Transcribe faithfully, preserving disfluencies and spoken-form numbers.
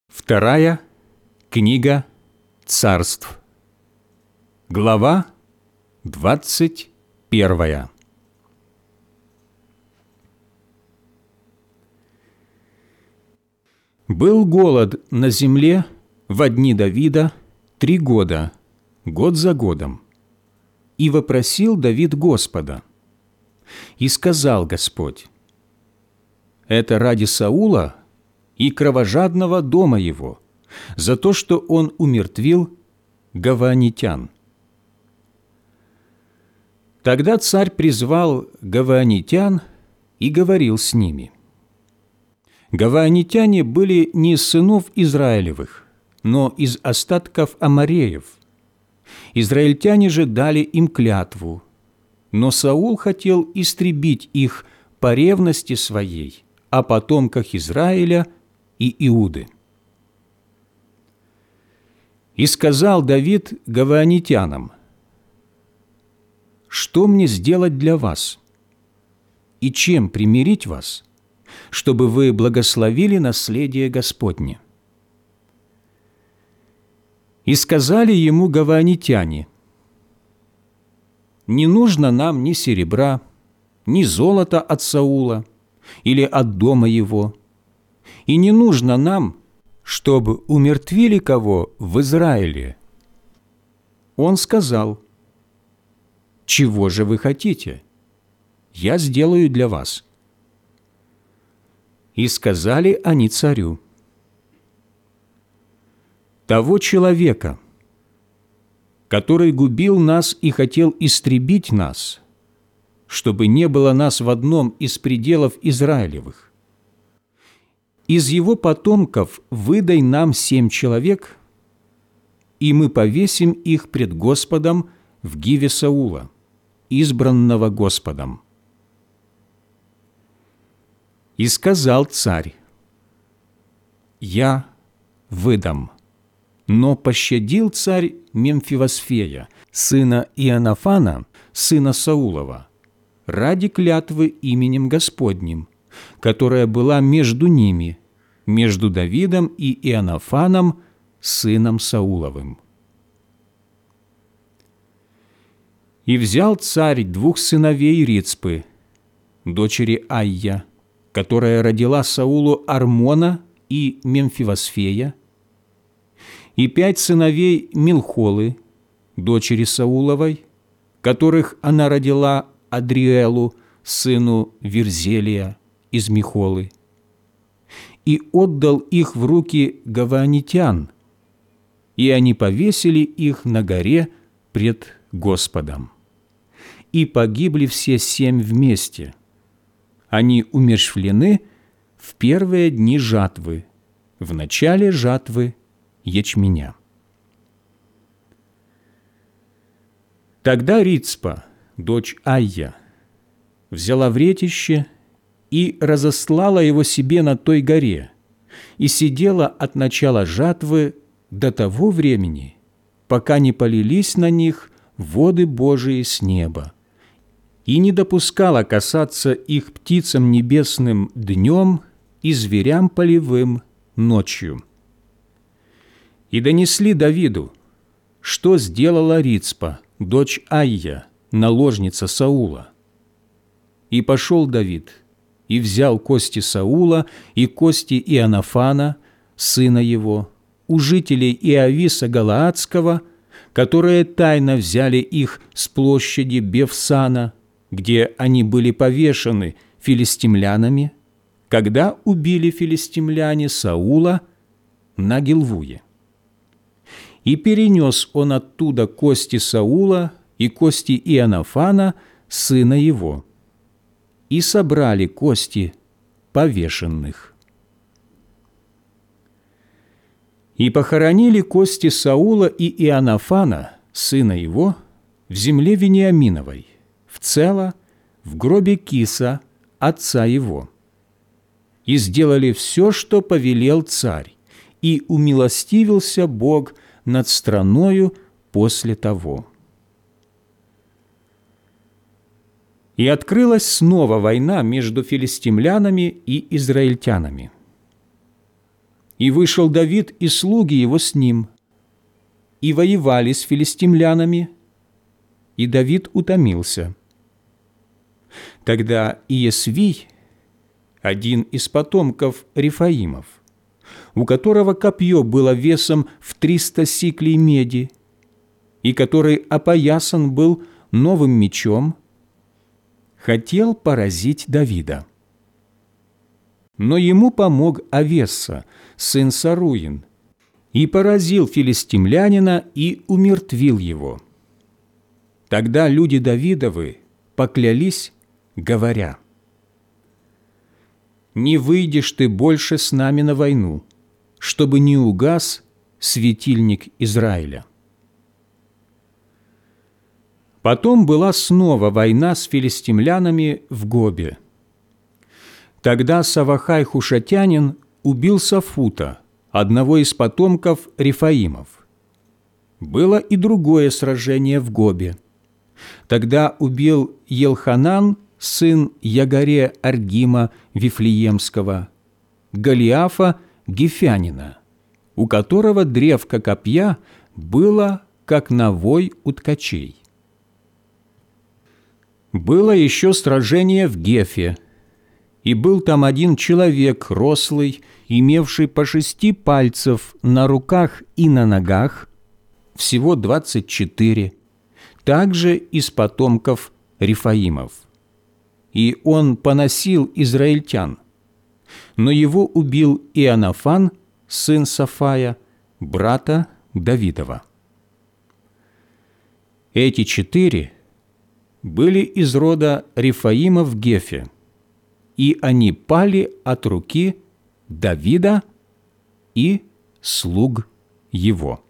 Вторая книга Царств, глава двадцать первая. Был голод на земле во дни Давида три года, год за годом. И вопросил Давид Господа. И сказал Господь: «Это ради Саула и кровожадного дома его, за то, что он умертвил гаваонитян». Тогда царь призвал гаваонитян и говорил с ними. Гаваонитяне были не из сынов Израилевых, но из остатков амореев. Израильтяне же дали им клятву, но Саул хотел истребить их по ревности своей о потомках Израиля и Иуды. И сказал Давид гаваонитянам: «Что мне сделать для вас? И чем примирить вас, чтобы вы благословили наследие Господне?» И сказали ему гаваонитяне: «Не нужно нам ни серебра, ни золота от Саула или от дома его, и не нужно нам, чтобы умертвили кого в Израиле». Он сказал: «Чего же вы хотите? Я сделаю для вас». И сказали они царю: «Того человека, который губил нас и хотел истребить нас, чтобы не было нас в одном из пределов Израилевых, из его потомков выдай нам семь человек, и мы повесим их пред Господом в гиве Саула, избранного Господом». И сказал царь: «Я выдам». Но пощадил царь Мемфивосфея, сына Иоаннафана, сына Саулова, ради клятвы именем Господним, которая была между ними, между Давидом и Иоаннафаном, сыном Сауловым. И взял царь двух сыновей Рицпы, дочери Айя, которая родила Саулу Армона и Мемфивосфея, и пять сыновей Милхолы, дочери Сауловой, которых она родила Адриэлу, сыну Верзелия из Михолы, и отдал их в руки гаваонитян, и они повесили их на горе пред Господом. И погибли все семь вместе. Они умерщвлены в первые дни жатвы, в начале жатвы ячменя. Тогда Рицпа, дочь Айя, взяла вретище и разослала его себе на той горе, и сидела от начала жатвы до того времени, пока не полились на них воды Божии с неба, и не допускала касаться их птицам небесным днем и зверям полевым ночью. И донесли Давиду, что сделала Рицпа, дочь Айя, наложница Саула. И пошел Давид, и взял кости Саула и кости Иоаннафана, сына его, у жителей Иовиса Галаадского, которые тайно взяли их с площади Бевсана, где они были повешены филистимлянами, когда убили филистимляне Саула на Гилвуе. И перенес он оттуда кости Саула и кости Иоаннафана, сына его, и собрали кости повешенных. И похоронили кости Саула и Иоаннафана, сына его, в земле Вениаминовой, в Цело, в гробе Киса, отца его. И сделали все, что повелел царь, и умилостивился Бог над страною после того. И открылась снова война между филистимлянами и израильтянами. И вышел Давид и слуги его с ним, и воевали с филистимлянами, и Давид утомился. Тогда Иесвий, один из потомков Рефаимов, у которого копье было весом в триста сиклей меди, и который опоясан был новым мечом, хотел поразить Давида. Но ему помог Авесса, сын Саруин, и поразил филистимлянина и умертвил его. Тогда люди Давидовы поклялись, говоря: «Не выйдешь ты больше с нами на войну, чтобы не угас светильник Израиля». Потом была снова война с филистимлянами в Гобе. Тогда Савахай хушатянин убил Сафута, одного из потомков Рефаимов. Было и другое сражение в Гобе. Тогда убил Елханан, сын Ягаре Аргима Вифлеемского, Голиафа Гефянина, у которого древко копья было, как навой у ткачей. Было еще сражение в Гефе, и был там один человек рослый, имевший по шести пальцев на руках и на ногах, всего двадцать четыре, также из потомков Рефаимов. И он поносил израильтян, но его убил Иоаннафан, сын Сафая, брата Давидова. Эти четыре были из рода Рефаима в Гефе, и они пали от руки Давида и слуг его.